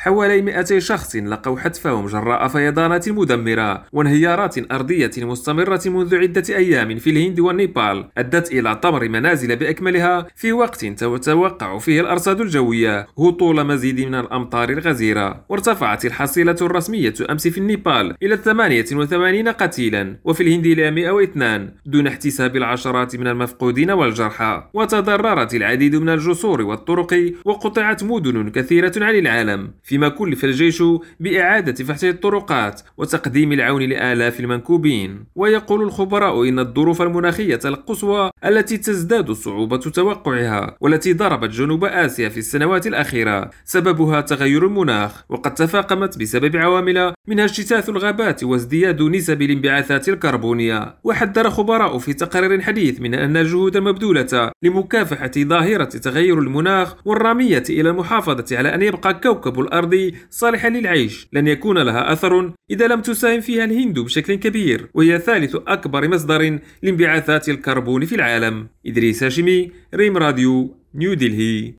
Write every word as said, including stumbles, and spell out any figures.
حوالي مئتي شخص لقوا حتفهم جراء فيضانات مدمرة وانهيارات أرضية مستمرة منذ عدة أيام في الهند والنيبال، أدت إلى طمر منازل بأكملها في وقت تتوقع فيه الأرصاد الجوية هطول مزيد من الأمطار الغزيرة. وارتفعت الحصيلة الرسمية أمس في النيبال إلى ثمانية وثمانين قتيلا وفي الهند إلى مئة واثنين دون احتساب العشرات من المفقودين والجرحى. وتضررت العديد من الجسور والطرق وقطعت مدن كثيرة عن العالم، فيما كلف الجيش بإعادة فتح الطرقات وتقديم العون لآلاف المنكوبين. ويقول الخبراء إن الظروف المناخية القصوى التي تزداد صعوبة توقعها والتي ضربت جنوب آسيا في السنوات الأخيرة سببها تغير المناخ، وقد تفاقمت بسبب عوامل منها اجتثاث الغابات وازدياد نسب الانبعاثات الكربونية. وحذر خبراء في تقرير حديث من أن الجهود المبذولة لمكافحة ظاهرة تغير المناخ والرامية إلى المحافظة على أن يبقى كوكب الأرض صالحا للعيش لن يكون لها أثر إذا لم تساهم فيها الهند بشكل كبير، وهي ثالث أكبر مصدر لانبعاثات الكربون في العالم. إدريس هاشمي، ريم راديو، نيو دلهي.